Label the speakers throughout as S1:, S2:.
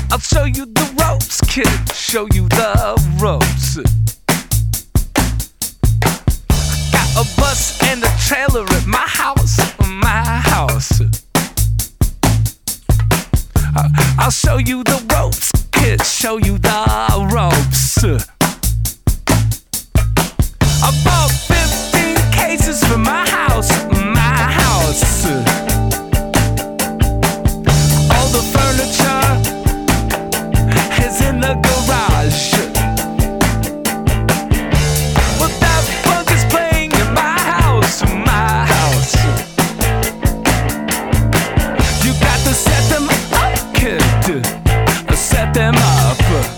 S1: I'll show you the ropes, kid. Show you the ropes. Got a bus and a trailer at my house, my house. I'll show you the ropes, kid. Show you the ropes. I bought 15 cases for my house, my house. All the furniture is in the garage. Well, that funk is playing in my house, my house. You got to set them up, kid. Set them up.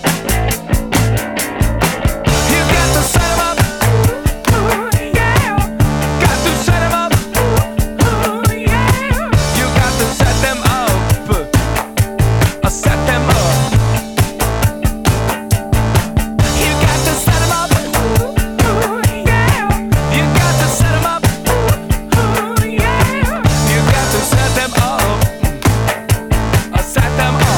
S1: You got to set them up. Yeah. Got to set them up. Yeah. You got to set them up. Set them up. You got to set them up. Yeah. You got to set them up. Yeah. You got to set them up. Set them up.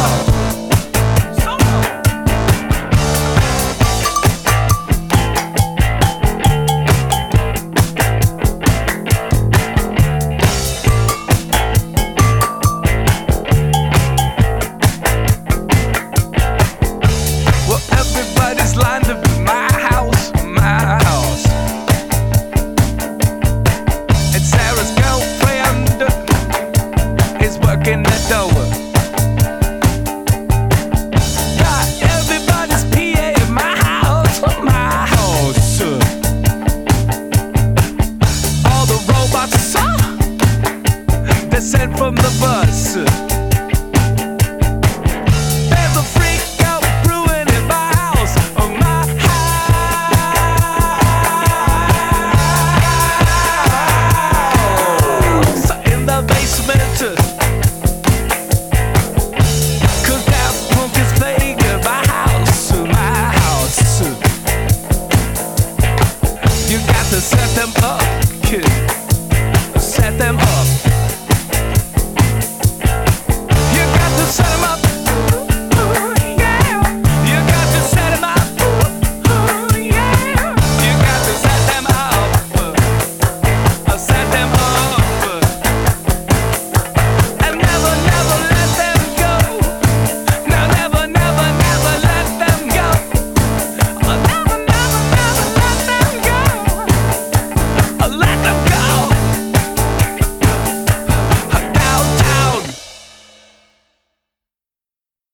S1: Well, everybody's lined up in my house, my house. And Sarah's girlfriend is working the door. Got everybody's PA in my house, my house. All the robots, they're sent from the bus.